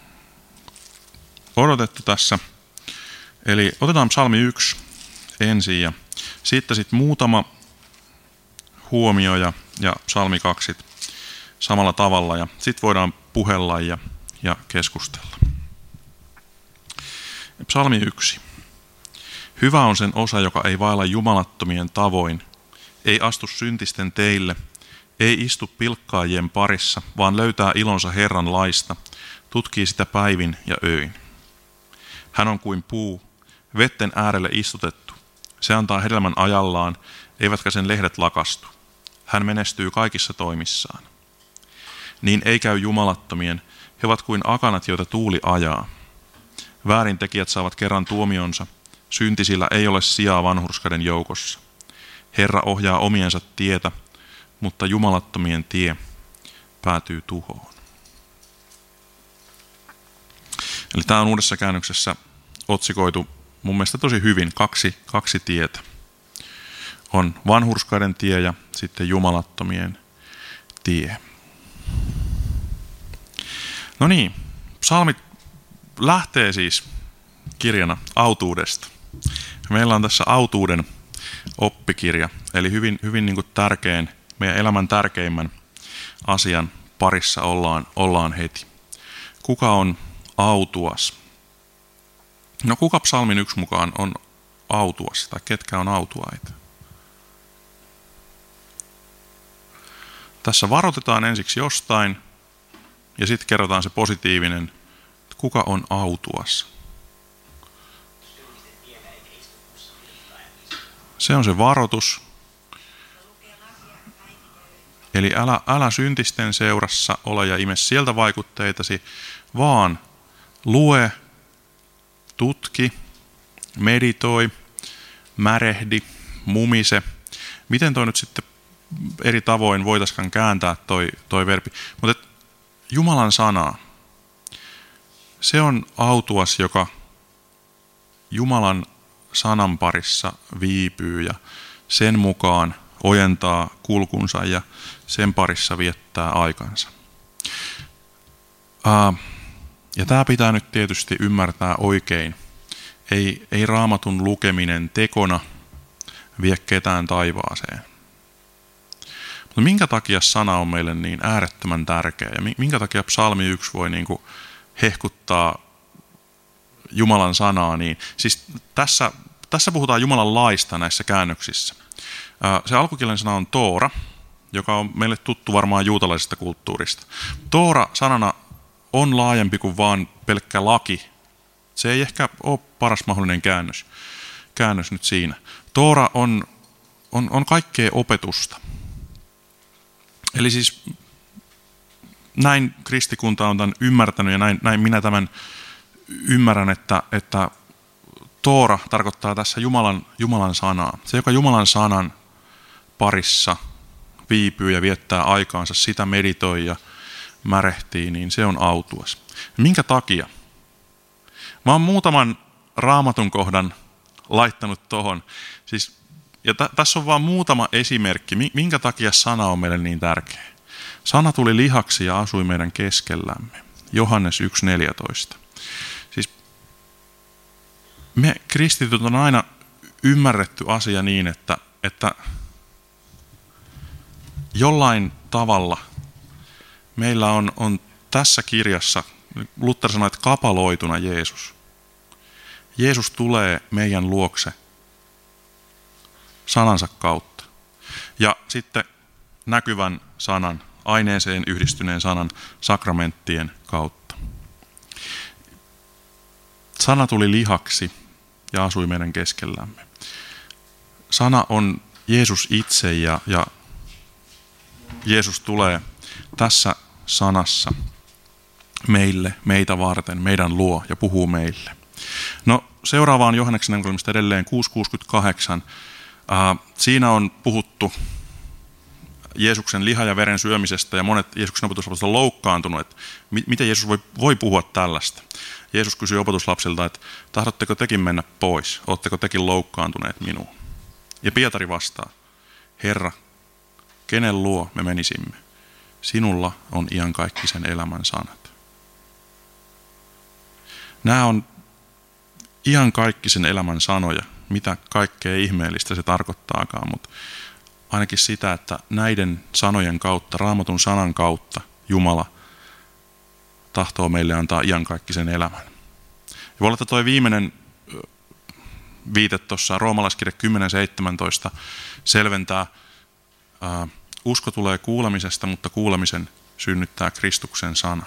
odotettu tässä. Eli otetaan psalmi 1 ensin ja siitä sitten muutama huomio ja psalmi 2 samalla tavalla ja sitten voidaan puhella ja keskustella. Psalmi 1. Hyvä on sen osa, joka ei vailla jumalattomien tavoin, ei astu syntisten teille, ei istu pilkkaajien parissa, vaan löytää ilonsa Herran laista, tutkii sitä päivin ja öin. Hän on kuin puu, vetten äärelle istutettu. Se antaa hedelmän ajallaan, eivätkä sen lehdet lakastu. Hän menestyy kaikissa toimissaan. Niin ei käy jumalattomien, he ovat kuin akanat, joita tuuli ajaa. Väärintekijät saavat kerran tuomionsa, syntisillä ei ole sijaa vanhurskaiden joukossa. Herra ohjaa omiensa tietä, mutta jumalattomien tie päätyy tuhoon. Eli tämä on uudessa käännöksessä otsikoitu mun mielestä tosi hyvin, kaksi tietä. On vanhurskaiden tie ja sitten jumalattomien tie. No niin, psalmit lähtee siis kirjana autuudesta. Meillä on tässä autuuden oppikirja, eli hyvin niin kuin tärkein, meidän elämän tärkeimmän asian parissa ollaan heti. Kuka on autuas? No kuka psalmin 1 mukaan on autuas, tai ketkä on autuaita? Tässä varoitetaan ensiksi jostain, ja sitten kerrotaan se positiivinen, että kuka on autuas. Se on se varoitus. Eli älä syntisten seurassa ole ja ime sieltä vaikutteitasi, vaan lue, tutki, meditoi, märehdi, mumise. Miten toi nyt sitten eri tavoin voitaisiin kääntää toi verbi? Mutta Jumalan sanaa, se on autuas, joka Jumalan sanan parissa viipyy ja sen mukaan ojentaa kulkunsa ja sen parissa viettää aikansa. Ja tämä pitää nyt tietysti ymmärtää oikein. Ei Raamatun lukeminen tekona vie ketään taivaaseen. Mutta minkä takia sana on meille niin äärettömän tärkeä ja minkä takia psalmi 1 voi niin kuin hehkuttaa Jumalan sanaa niin? Siis tässä puhutaan Jumalan laista näissä käännöksissä. Se alkukielen sana on Toora, joka on meille tuttu varmaan juutalaisesta kulttuurista. Toora sanana on laajempi kuin vaan pelkkä laki. Se ei ehkä ole paras mahdollinen käännös nyt siinä. Toora on kaikkea opetusta. Eli siis näin kristikunta on tämän ymmärtänyt ja näin minä tämän ymmärrän, että Toora tarkoittaa tässä Jumalan sanaa. Se, joka Jumalan sanan parissa viipyy ja viettää aikaansa, sitä meditoi ja märehtii, niin se on autuas. Minkä takia? Mä oon muutaman Raamatun kohdan laittanut tohon. Siis, ja tässä on vaan muutama esimerkki, minkä takia sana on meille niin tärkeä. Sana tuli lihaksi ja asui meidän keskellämme. Johannes 1.14. Siis me kristityt on aina ymmärretty asia niin, että jollain tavalla meillä on tässä kirjassa, Luther sanoi, että kapaloituna Jeesus. Jeesus tulee meidän luokse sanansa kautta. Ja sitten näkyvän sanan, aineeseen yhdistyneen sanan, sakramenttien kautta. Sana tuli lihaksi ja asui meidän keskellämme. Sana on Jeesus itse ja Jeesus tulee tässä sanassa meitä varten, meidän luo ja puhuu meille. No seuraavaan Johanneksen evankeliumista edelleen 6.68. Siinä on puhuttu Jeesuksen liha ja veren syömisestä ja monet Jeesuksen opetuslapset on loukkaantunut, että miten Jeesus voi puhua tällaista. Jeesus kysyi opetuslapsilta, että tahdotteko tekin mennä pois, oletteko tekin loukkaantuneet minuun? Ja Pietari vastaa, Herra, kenen luo me menisimme? Sinulla on iankaikkisen elämän sanat. Nämä on iankaikkisen elämän sanoja, mitä kaikkea ihmeellistä se tarkoittaakaan, mutta ainakin sitä, että näiden sanojen kautta, Raamatun sanan kautta, Jumala tahtoo meille antaa iankaikkisen elämän. Ja voi olla, että tuo viimeinen viite tuossa Roomalaiskirja 10.17 selventää, usko tulee kuulemisesta, mutta kuulemisen synnyttää Kristuksen sana.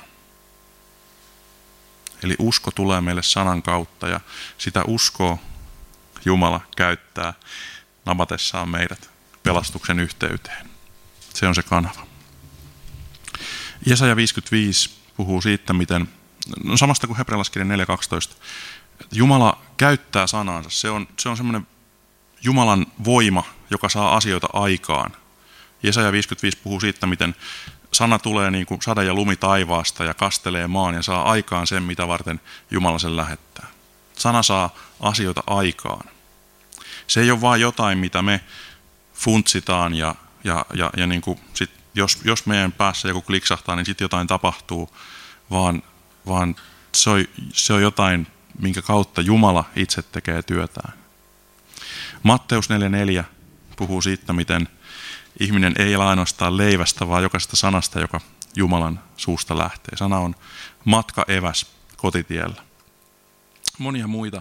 Eli usko tulee meille sanan kautta ja sitä uskoa Jumala käyttää napatessaan meidät pelastuksen yhteyteen. Se on se kanava. Jesaja 55 puhuu siitä, miten, samasta kuin Hebrealaiskirja 4.12, Jumala käyttää sanansa. Se on semmoinen Jumalan voima, joka saa asioita aikaan. Jesaja 55 puhuu siitä, miten sana tulee niin kuin sade ja lumi taivaasta ja kastelee maan ja saa aikaan sen, mitä varten Jumala sen lähettää. Sana saa asioita aikaan. Se ei ole vain jotain, mitä me funtsitaan ja niin kuin sit, jos meidän päässä joku kliksahtaa, niin sitten jotain tapahtuu, vaan se on jotain, minkä kautta Jumala itse tekee työtään. Matteus 4.4 puhuu siitä, miten ihminen ei ole ainoastaan leivästä, vaan jokaisesta sanasta, joka Jumalan suusta lähtee. Sana on matkaeväs kotitiellä. Monia muita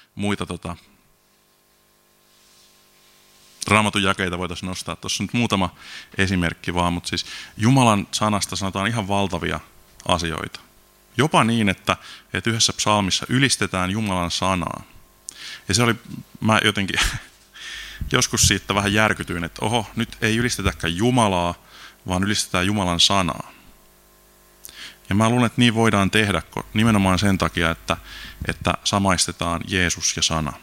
Raamatun jakeita voitaisiin nostaa. Tuossa on nyt muutama esimerkki vaan, mutta siis Jumalan sanasta sanotaan ihan valtavia asioita. Jopa niin, että yhdessä psalmissa ylistetään Jumalan sanaa. Ja se oli, mä jotenkin joskus siitä vähän järkytyin, että oho, nyt ei ylistetäkään Jumalaa, vaan ylistetään Jumalan sanaa. Ja mä luulen, että niin voidaan tehdä nimenomaan sen takia, että samaistetaan Jeesus ja sana.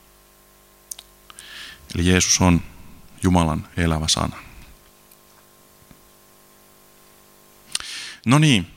Eli Jeesus on Jumalan elävä sana. No niin,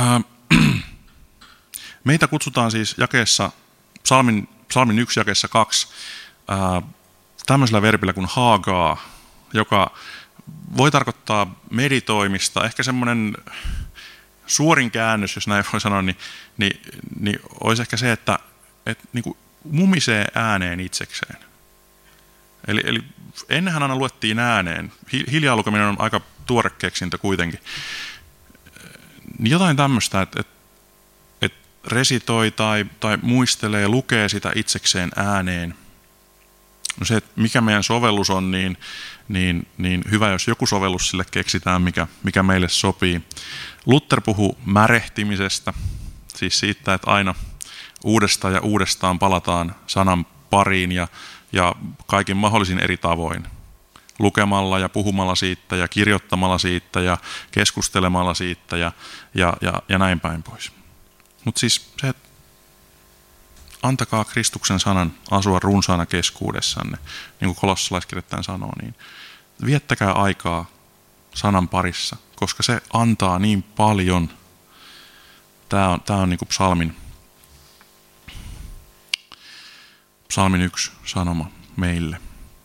meitä kutsutaan siis jakeessa, psalmin 1 jakeessa 2, tämmöisellä verbillä kuin haagaa, joka voi tarkoittaa meditoimista, ehkä semmoinen suorin käännös, jos näin voi sanoa, niin olisi ehkä se, että niin kuin mumisee ääneen itsekseen. Eli ennenhän aina luettiin ääneen. Hiljaa lukeminen on aika tuore keksintö kuitenkin. Niin jotain tämmöistä, että resitoi tai muistelee, lukee sitä itsekseen ääneen. No se, että mikä meidän sovellus on, niin hyvä, jos joku sovellus sille keksitään, mikä meille sopii. Luther puhuu märehtimisestä, siis siitä, että aina uudestaan ja uudestaan palataan sanan pariin ja kaikin mahdollisin eri tavoin. Lukemalla ja puhumalla siitä ja kirjoittamalla siitä ja keskustelemalla siitä ja näin päin pois. Mutta siis se, että antakaa Kristuksen sanan asua runsaana keskuudessanne, niin kuin kolossalaiskirjoittaja sanoo, niin viettäkää aikaa sanan parissa, koska se antaa niin paljon. Tämä on niin kuin psalmin 1 sanoma meille.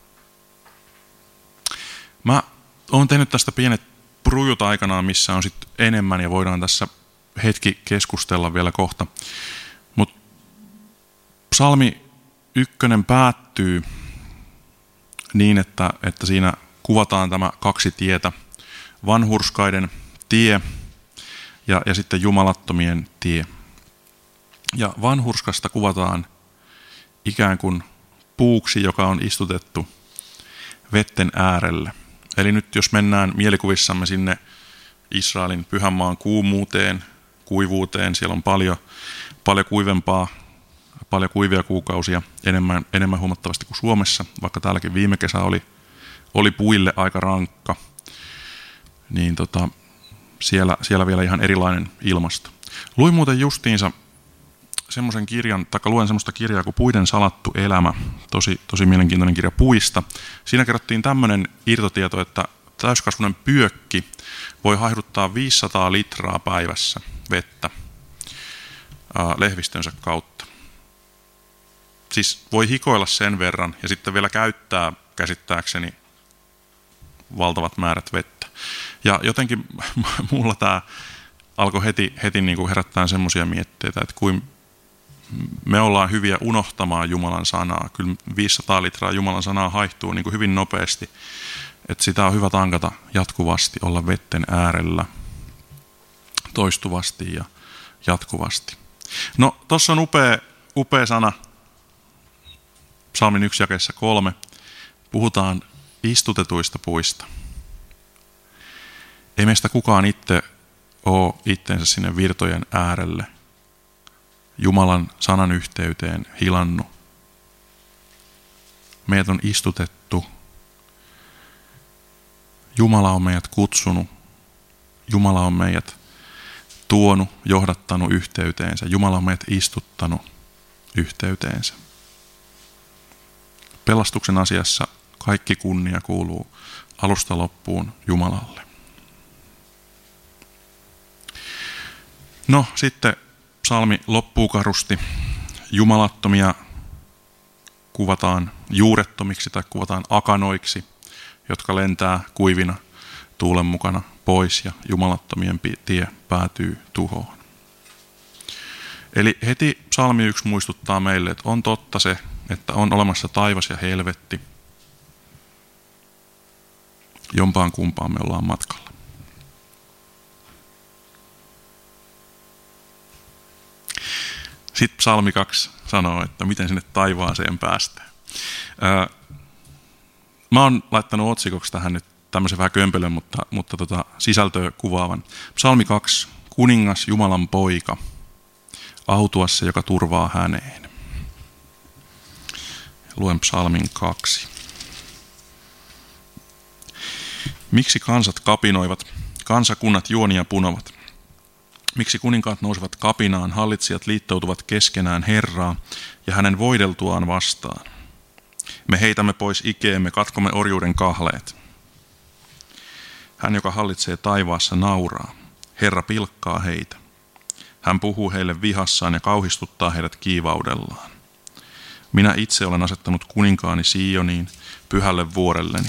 Mä oon tehnyt tästä pienet prujut aikanaan, missä on sitten enemmän ja voidaan tässä hetki keskustella vielä kohta. Mutta psalmi 1 päättyy niin, että siinä kuvataan tämä 2 tietä. Vanhurskaiden tie ja sitten jumalattomien tie. Ja vanhurskasta kuvataan ikään kuin puuksi, joka on istutettu vetten äärelle. Eli nyt jos mennään mielikuvissamme sinne Israelin pyhänmaan kuivuuteen, siellä on paljon kuivempaa, paljon kuivia kuukausia, enemmän huomattavasti kuin Suomessa, vaikka täälläkin viime kesä oli puille aika rankka, niin siellä vielä ihan erilainen ilmasto. Luin muuten justiinsa semmoisen kirjan, luen semmoista kirjaa kuin Puiden salattu elämä, tosi mielenkiintoinen kirja puista. Siinä kerrottiin tämmöinen irtotieto, että täyskasvuinen pyökki voi haihduttaa 500 litraa päivässä vettä lehvistönsä kautta. Siis voi hikoilla sen verran ja sitten vielä käyttää käsittääkseni valtavat määrät vettä. Ja jotenkin mulla tämä alkoi heti niin kuin herättää semmoisia mietteitä, että kuin me ollaan hyviä unohtamaan Jumalan sanaa. Kyllä 500 litraa Jumalan sanaa haihtuu niin kuin hyvin nopeasti, että sitä on hyvä tankata jatkuvasti, olla vetten äärellä toistuvasti ja jatkuvasti. No, tuossa on upea sana, psalmin 1 jakeessa 3. Puhutaan istutetuista puista. Ei meistä kukaan itse ole itteensä sinne virtojen äärelle, Jumalan sanan yhteyteen hilannut. Meidät on istutettu. Jumala on meidät kutsunut. Jumala on meidät tuonut, johdattanut yhteyteensä. Jumala on meidät istuttanut yhteyteensä. Pelastuksen asiassa kaikki kunnia kuuluu alusta loppuun Jumalalle. No sitten psalmi loppuu karusti. Jumalattomia kuvataan juurettomiksi tai kuvataan akanoiksi, jotka lentää kuivina tuulen mukana pois ja jumalattomien tie päätyy tuhoon. Eli heti psalmi 1 muistuttaa meille, että on totta se, että on olemassa taivas ja helvetti. Jompaan kumpaan me ollaan matkalla. Sitten psalmi 2 sanoo, että miten sinne taivaaseen päästään. Mä oon laittanut otsikoksi tähän nyt tämmöisen vähän kömpelön, mutta sisältöä kuvaavan. Psalmi 2, kuningas Jumalan poika, autua se, joka turvaa häneen. Luen psalmin 2. Miksi kansat kapinoivat, kansakunnat juonia punovat? Miksi kuninkaat nousevat kapinaan, hallitsijat liittoutuvat keskenään Herraa ja hänen voideltuaan vastaan? Me heitämme pois ikeemme, katkomme orjuuden kahleet. Hän, joka hallitsee taivaassa, nauraa. Herra pilkkaa heitä. Hän puhuu heille vihassaan ja kauhistuttaa heidät kiivaudellaan. Minä itse olen asettanut kuninkaani Sioniin, pyhälle vuorelleni.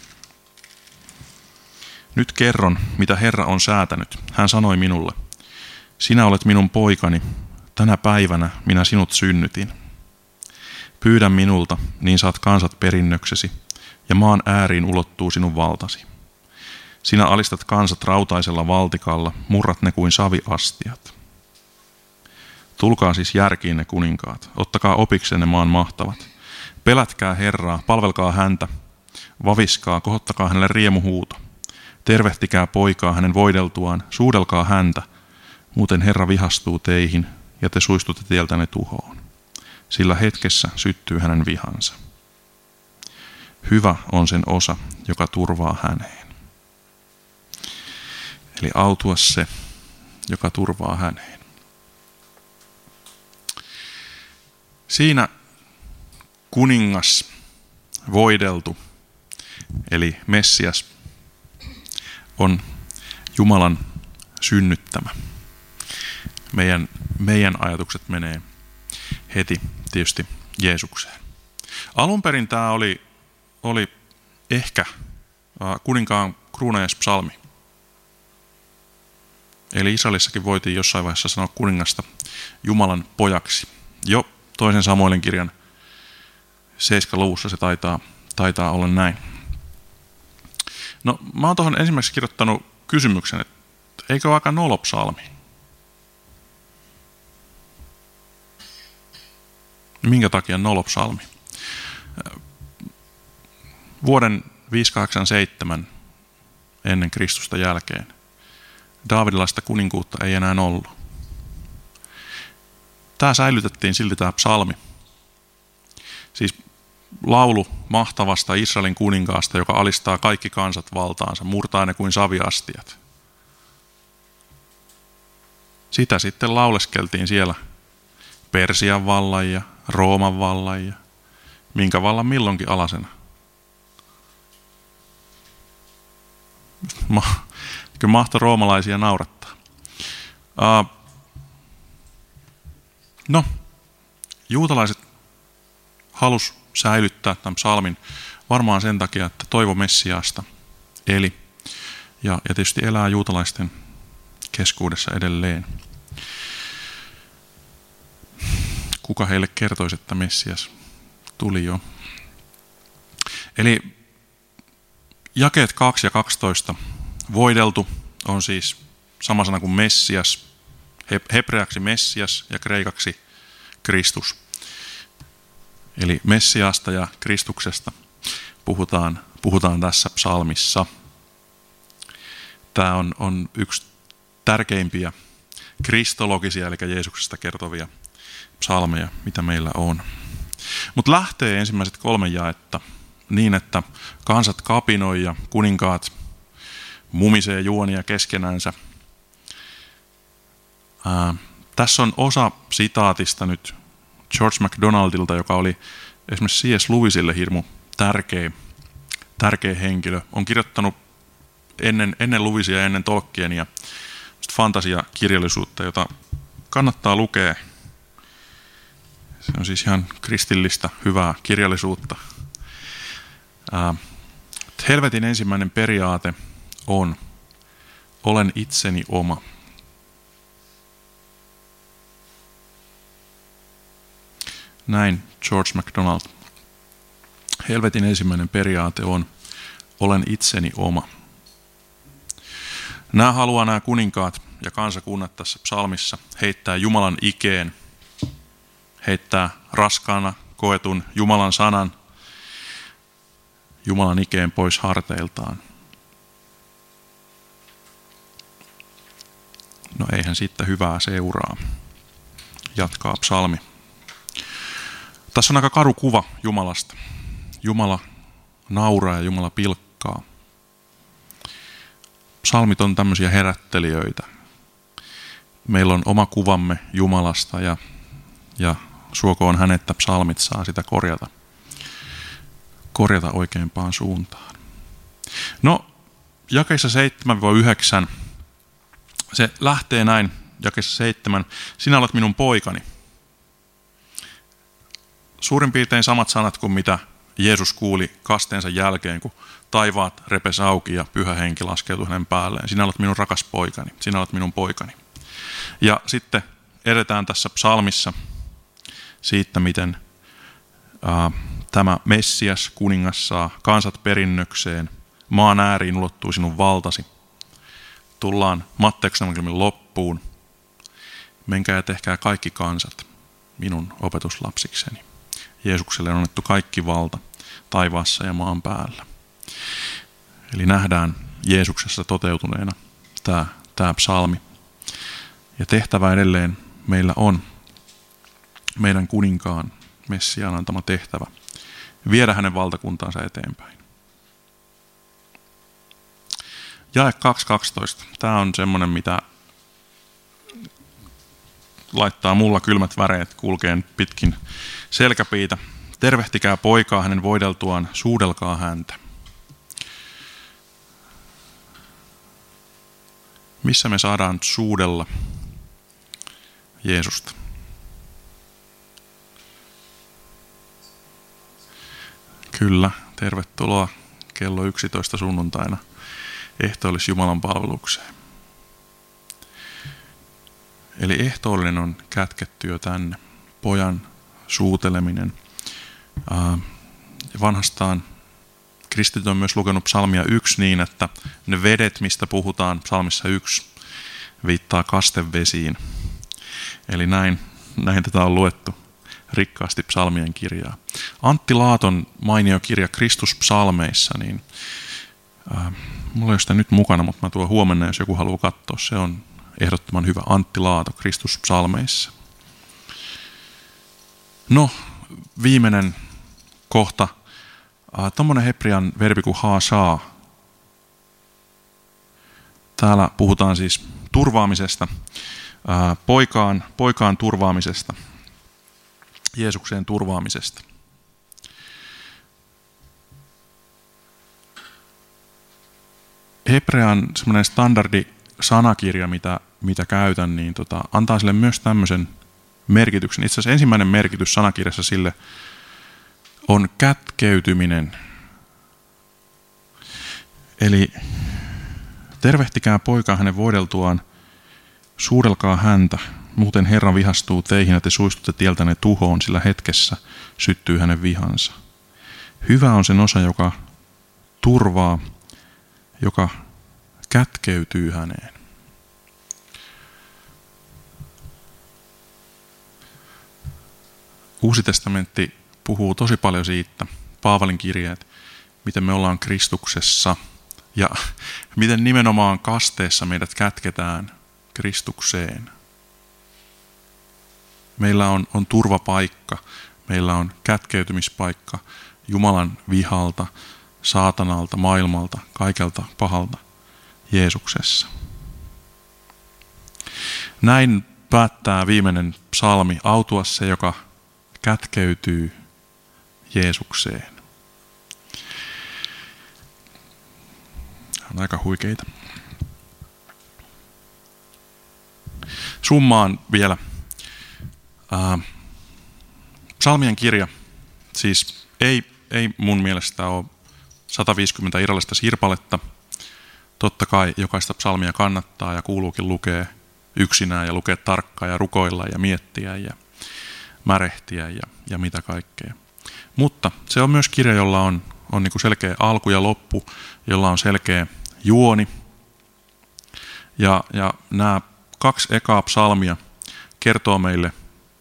Nyt kerron, mitä Herra on säätänyt. Hän sanoi minulle, sinä olet minun poikani, tänä päivänä minä sinut synnytin. Pyydä minulta, niin saat kansat perinnöksesi, ja maan ääriin ulottuu sinun valtasi. Sinä alistat kansat rautaisella valtikalla, murrat ne kuin saviastiat. Tulkaa siis järkiin ne kuninkaat, ottakaa opiksenne maan mahtavat. Pelätkää Herraa, palvelkaa häntä, vaviskaa, kohottakaa hänelle riemuhuuto. Tervehtikää poikaa hänen voideltuaan, suudelkaa häntä, muuten Herra vihastuu teihin ja te suistutte tieltänne tuhoon. Sillä hetkessä syttyy hänen vihansa. Hyvä on sen osa, joka turvaa häneen. Eli autua se, joka turvaa häneen. Siinä kuningas, voideltu, eli Messias, on Jumalan synnyttämä. Meidän ajatukset menee heti tietysti Jeesukseen. Alun perin tämä oli ehkä kuninkaan kruunajaispsalmi. Eli Israelissakin voitiin jossain vaiheessa sanoa kuningasta Jumalan pojaksi. Jo toisen Samuelin kirjan 7. luvussa se taitaa olla näin. No, mä oon tuohon ensimmäiseksi kirjoittanut kysymyksen, että eikö ole aika nolopsalmi? Minkä takia nolopsalmi? Vuoden 587 ennen Kristusta jälkeen Daavidilaista kuninkuutta ei enää ollut. Tämä säilytettiin silti tämä psalmi. Siis laulu mahtavasta Israelin kuninkaasta, joka alistaa kaikki kansat valtaansa, murtaa ne kuin saviastiat. Sitä sitten lauleskeltiin siellä Persian vallan ja Rooman vallan ja minkä vallan milloinkin alasena. Kyllä mahtoi roomalaisia naurattaa. No, juutalaiset halus säilyttää tämän psalmin varmaan sen takia, että toivo Messiasta eli ja tietysti elää juutalaisten keskuudessa edelleen. Kuka heille kertoisi, että Messias tuli jo? Eli jakeet 2 ja 12. Voideltu on siis sama sana kuin Messias, hebreaksi Messias ja kreikaksi Kristus. Eli Messiasta ja Kristuksesta puhutaan tässä psalmissa. Tämä on yksi tärkeimpiä kristologisia, eli Jeesuksesta kertovia psalmeja, mitä meillä on. Mutta lähtee ensimmäiset 3 jaetta niin, että kansat kapinoi ja kuninkaat mumisee juonia keskenänsä. Tässä on osa sitaatista nyt George MacDonaldilta, joka oli esimerkiksi C.S. Lewisille hirmu tärkeä henkilö. On kirjoittanut ennen Lewisia ja ennen Tolkienia fantasiakirjallisuutta, jota kannattaa lukea. Se on siis ihan kristillistä, hyvää kirjallisuutta. Helvetin ensimmäinen periaate on, olen itseni oma. Näin George MacDonald. Helvetin ensimmäinen periaate on, olen itseni oma. Nämä kuninkaat ja kansakunnat tässä psalmissa heittää Jumalan ikeen, heittää raskaana koetun Jumalan sanan, Jumalan ikeen pois harteiltaan. No eihän siitä hyvää seuraa, jatkaa psalmi. Tässä on aika karu kuva Jumalasta. Jumala nauraa ja Jumala pilkkaa. Psalmit on tämmöisiä herättelijöitä. Meillä on oma kuvamme Jumalasta ja suokoon hänet, että psalmit saa sitä korjata oikeimpaan suuntaan. No, jakeissa 7-9, se lähtee näin, jakeissa 7, sinä olet minun poikani. Suurin piirtein samat sanat kuin mitä Jeesus kuuli kasteensa jälkeen, kun taivaat repesi auki ja Pyhä Henki laskeutui hänen päälleen. Sinä olet minun rakas poikani, sinä olet minun poikani. Ja sitten edetään tässä psalmissa siitä, miten tämä Messias, kuningas, saa kansat perinnökseen, maan ääriin ulottuu sinun valtasi. Tullaan Matteuksen evankeliumin loppuun. Menkää ja tehkää kaikki kansat minun opetuslapsikseni. Jeesukselle on annettu kaikki valta taivaassa ja maan päällä. Eli nähdään Jeesuksessa toteutuneena tämä psalmi. Ja tehtävä edelleen meillä on meidän kuninkaan Messiaan antama tehtävä. Viedä hänen valtakuntaansa eteenpäin. Jae 2.12. Tämä on semmoinen, mitä laittaa mulla kylmät väreet kulkeen pitkin selkäpiitä. Tervehtikää poikaa hänen voideltuaan, suudelkaa häntä. Missä me saadaan suudella Jeesusta? Kyllä, tervetuloa kello 11 sunnuntaina ehtoollis Jumalan palvelukseen. Eli ehtoollinen on kätketty jo tänne, pojan suuteleminen. Vanhastaan kristityt on myös lukenut psalmia 1 niin, että ne vedet, mistä puhutaan psalmissa 1, viittaa kastevesiin. Eli näin tätä on luettu rikkaasti psalmien kirjaa. Antti Laaton mainio kirja Kristus psalmeissa, niin mulla ei ole sitä nyt mukana, mutta mä tuon huomenna, jos joku haluaa katsoa. Se on ehdottoman hyvä. Antti Laato Kristus psalmeissa. No, viimeinen kohta. Tuommoinen hebrean verbi kuin haashaa. Täällä puhutaan siis turvaamisesta, poikaan turvaamisesta, Jeesukseen turvaamisesta. Hebrean semmoinen standardi sanakirja, mitä käytän, niin antaa sille myös tämmöisen merkityksen. Itse asiassa ensimmäinen merkitys sanakirjassa sille on kätkeytyminen. Eli tervehtikää poikaa hänen voideltuaan, suudelkaa häntä, muuten Herra vihastuu teihin ja te suistutte tieltänne tuhoon, sillä hetkessä syttyy hänen vihansa. Hyvä on sen osa, joka turvaa, joka kätkeytyy häneen. Uusi testamentti puhuu tosi paljon siitä, Paavalin kirjeet, miten me ollaan Kristuksessa ja miten nimenomaan kasteessa meidät kätketään Kristukseen. Meillä on turvapaikka, meillä on kätkeytymispaikka Jumalan vihalta, saatanalta, maailmalta, kaikelta pahalta Jeesuksessa. Näin päättää viimeinen psalmi, autua se, joka kätkeytyy Jeesukseen. On aika huikeita. Summaan vielä. Psalmien kirja, siis ei mun mielestä ole 150 irrallista sirpaletta. Totta kai jokaista psalmia kannattaa ja kuuluukin lukea yksinään ja lukea tarkkaan ja rukoilla ja miettiä ja märehtiä ja mitä kaikkea. Mutta se on myös kirja, jolla on niin kuin selkeä alku ja loppu, jolla on selkeä juoni. Ja nämä 2 ekaa psalmia kertoo meille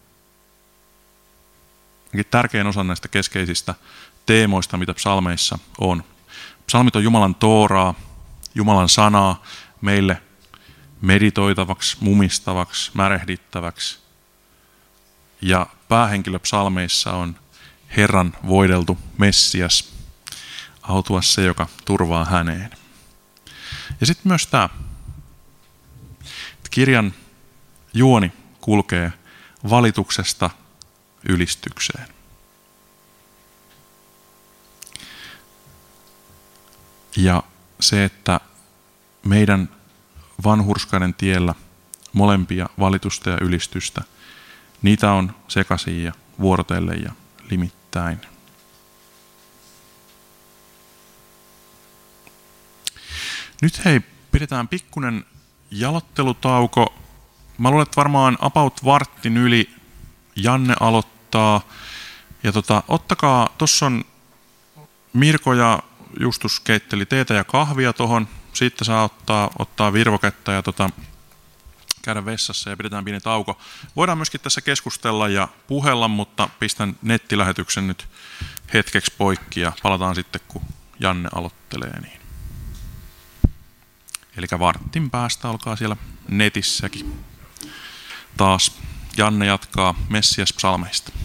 tärkein osa näistä keskeisistä teemoista, mitä psalmeissa on. Psalmit on Jumalan tooraa, Jumalan sanaa meille meditoitavaksi, mumistavaksi, märehdittäväksi. Ja päähenkilö psalmeissa on Herran voideltu Messias, autua se, joka turvaa häneen. Ja sitten myös tämä, kirjan juoni kulkee valituksesta ylistykseen. Ja se, että meidän vanhurskaiden tiellä molempia valitusta ja ylistystä, niitä on sekaisin ja vuorotellen ja limittäin. Nyt hei, pidetään pikkunen jalottelutauko. Mä luulen, että varmaan about varttin yli Janne aloittaa. Ja ottakaa, tossa on Mirko ja Justus keitteli teetä ja kahvia tohon. Siitä saa ottaa virvoketta ja käydä vessassa ja pidetään pieni tauko. Voidaan myöskin tässä keskustella ja puhella, mutta pistän nettilähetyksen nyt hetkeksi poikki ja palataan sitten, kun Janne aloittelee. Niin. Eli vartin päästä alkaa siellä netissäkin. Taas Janne jatkaa Messias-psalmeista.